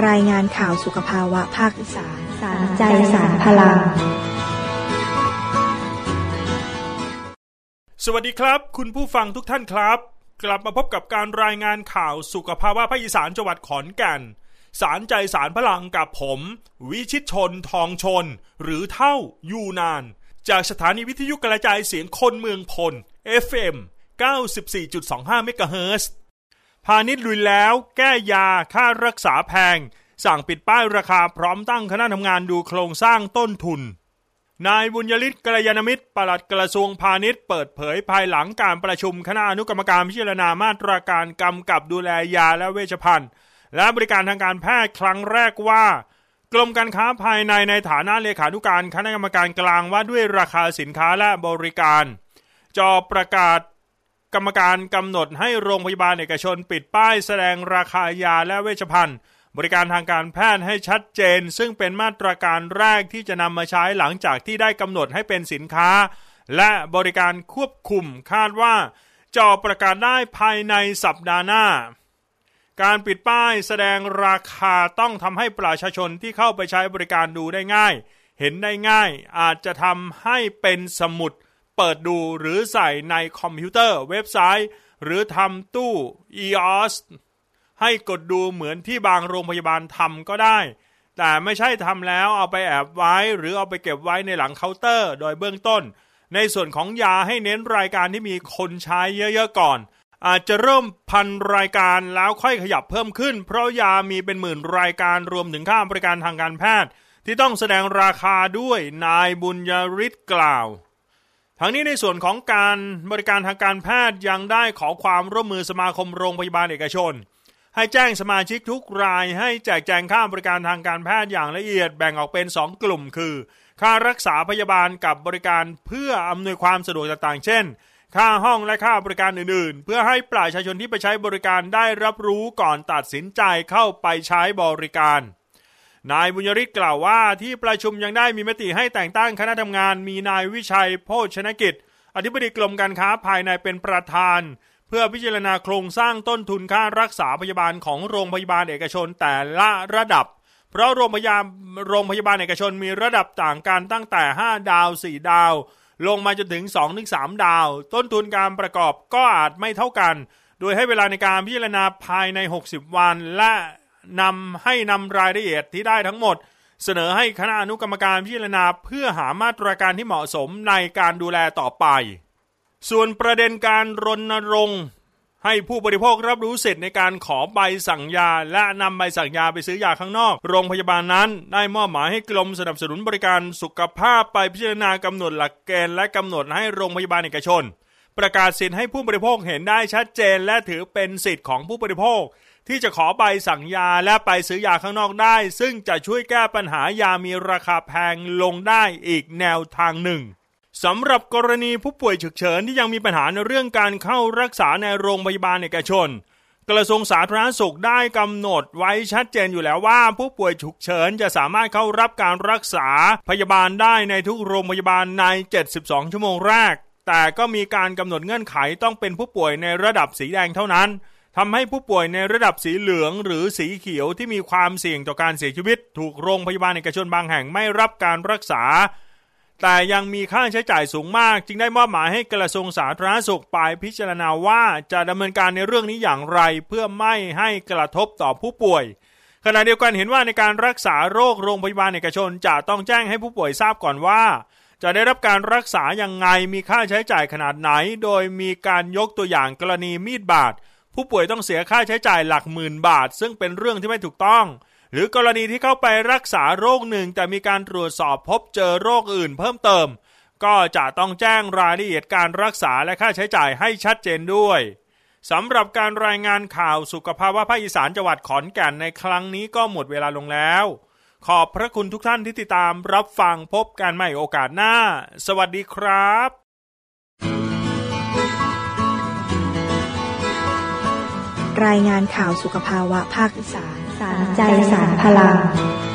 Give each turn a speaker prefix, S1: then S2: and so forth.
S1: รายงานข่าวสุขภาวะภาคอีสานสารใจสารพลัง
S2: สวัสดีครับคุณผู้ฟังทุกท่านครับกลับมาพบกับการรายงานข่าวสุขภาวะภาคอีสานจังหวัดขอนแก่นสารใจสารพลังกับผมวิชิตชนทองชนหรือเท่ายูนานจากสถานีวิทยุกระจายเสียงคนเมืองพล FM 94.25 เมกะเฮิรตซ์พาณิชย์ลุยแล้วแก้ยาค่ารักษาแพงสั่งปิดป้ายราคาพร้อมตั้งคณะทำงานดูโครงสร้างต้นทุนนายบุญยฤทธิ์กัลยาณมิตรปลัดกระทรวงพาณิชย์เปิดเผยภายหลังการประชุมคณะอนุกรรมการพิจารณามาตรการกำกับดูแลยาและเวชภัณฑ์และบริการทางการแพทย์ครั้งแรกว่ากรมการค้าภายในฐานะเลขานุการคณะกรรมการกลางว่าด้วยราคาสินค้าและบริการจอประกาศกรรมการกำหนดให้โรงพยาบาลเอกชนปิดป้ายแสดงราคายาและเวชภัณฑ์บริการทางการแพทย์ให้ชัดเจนซึ่งเป็นมาตรการแรกที่จะนำมาใช้หลังจากที่ได้กำหนดให้เป็นสินค้าและบริการควบคุมคาดว่าจะออกประกาศได้ภายในสัปดาห์หน้าการปิดป้ายแสดงราคาต้องทำให้ประชาชนที่เข้าไปใช้บริการดูได้ง่ายเห็นได้ง่ายอาจจะทำให้เป็นสมุดเปิดดูหรือใส่ในคอมพิวเตอร์เว็บไซต์หรือทำตู้ EOS ให้กดดูเหมือนที่บางโรงพยาบาลทำก็ได้แต่ไม่ใช่ทำแล้วเอาไปแอบไว้หรือเอาไปเก็บไว้ในหลังเคาน์เตอร์โดยเบื้องต้นในส่วนของยาให้เน้นรายการที่มีคนใช้เยอะๆก่อนอาจจะเริ่มพันรายการแล้วค่อยขยับเพิ่มขึ้นเพราะยามีเป็นหมื่นรายการรวมถึงค่าบริการทางการแพทย์ที่ต้องแสดงราคาด้วยนายบุญยฤทธิ์กล่าวทั้งนี้ในส่วนของการบริการทางการแพทย์ยังได้ขอความร่วมมือสมาคมโรงพยาบาลเอกชนให้แจ้งสมาชิกทุกรายให้แจกแจงค่าบริการทางการแพทย์อย่างละเอียดแบ่งออกเป็น2กลุ่มคือค่ารักษาพยาบาลกับบริการเพื่ออำนวยความสะดวกต่างๆเช่นค่าห้องและค่าบริการอื่นๆเพื่อให้ประชาชนที่ไปใช้บริการได้รับรู้ก่อนตัดสินใจเข้าไปใช้บริการนายบุญยฤทธิ์กล่าวว่าที่ประชุมยังได้มีมติให้แต่งตั้งคณะทำงานมีนายวิชัยโภชนกิจอธิบดีกรมการค้าภายในเป็นประธานเพื่อพิจารณาโครงสร้างต้นทุนค่ารักษาพยาบาลของโรงพยาบาลเอกชนแต่ละระดับเพราะโรงพยาบาลเอกชนมีระดับต่างกันตั้งแต่5ดาว4ดาวลงมาจนถึง 2-3 ดาวต้นทุนการประกอบก็อาจไม่เท่ากันโดยให้เวลาในการพิจารณาภายใน60วันและนำรายละเอียดที่ได้ทั้งหมดเสนอให้คณะอนุกรรมการพิจารณาเพื่อหามาตรการที่เหมาะสมในการดูแลต่อไปส่วนประเด็นการรณรงค์ให้ผู้บริโภครับรู้สิทธิ์ในการขอใบสั่งยาและนำใบสั่งยาไปซื้อยาข้างนอกโรงพยาบาลนั้นได้มอบหมายให้กรมสนับสนุนบริการสุขภาพไปพิจารณากำหนดหลักเกณฑ์และกำหนดให้โรงพยาบาลเอกชนประกาศสิทธิ์ให้ผู้บริโภคเห็นได้ชัดเจนและถือเป็นสิทธิ์ของผู้บริโภคที่จะขอใบสั่งยาและไปซื้อยาข้างนอกได้ซึ่งจะช่วยแก้ปัญหายามีราคาแพงลงได้อีกแนวทางหนึ่งสำหรับกรณีผู้ป่วยฉุกเฉินที่ยังมีปัญหาในเรื่องการเข้ารักษาในโรงพยาบาลเอกชนกระทรวงสาธารณสุขได้กำหนดไว้ชัดเจนอยู่แล้วว่าผู้ป่วยฉุกเฉินจะสามารถเข้ารับการรักษาพยาบาลได้ในทุกโรงพยาบาลใน72ชั่วโมงแรกแต่ก็มีการกำหนดเงื่อนไขต้องเป็นผู้ป่วยในระดับสีแดงเท่านั้นทำให้ผู้ป่วยในระดับสีเหลืองหรือสีเขียวที่มีความเสี่ยงต่อการเสียชีวิตถูกโรงพยาบาลเอกชนบางแห่งไม่รับการรักษาแต่ยังมีค่าใช้จ่ายสูงมากจึงได้มอบหมายให้กระทรวงสาธารณสุขไปพิจารณาว่าจะดำเนินการในเรื่องนี้อย่างไรเพื่อไม่ให้กระทบต่อผู้ป่วยขณะเดียวกันเห็นว่าในการรักษาโรคโรงพยาบาลเอกชนจะต้องแจ้งให้ผู้ป่วยทราบก่อนว่าจะได้รับการรักษายังไงมีค่าใช้จ่ายขนาดไหนโดยมีการยกตัวอย่างกรณีมีดบาดผู้ป่วยต้องเสียค่าใช้จ่ายหลักหมื่นบาทซึ่งเป็นเรื่องที่ไม่ถูกต้องหรือกรณีที่เข้าไปรักษาโรคหนึ่งแต่มีการตรวจสอบพบเจอโรคอื่นเพิ่มเติมก็จะต้องแจ้งรายละเอียดการรักษาและค่าใช้จ่ายให้ชัดเจนด้วยสำหรับการรายงานข่าวสุขภาวะภาคอีสานจังหวัดขอนแก่นในครั้งนี้ก็หมดเวลาลงแล้วขอบพระคุณทุกท่านที่ติดตามรับฟังพบกันใหม่โอกาสหน้าสวัสดีครับ
S1: รายงานข่าวสุขภาวะภาคอีสานสารใจสารพลัง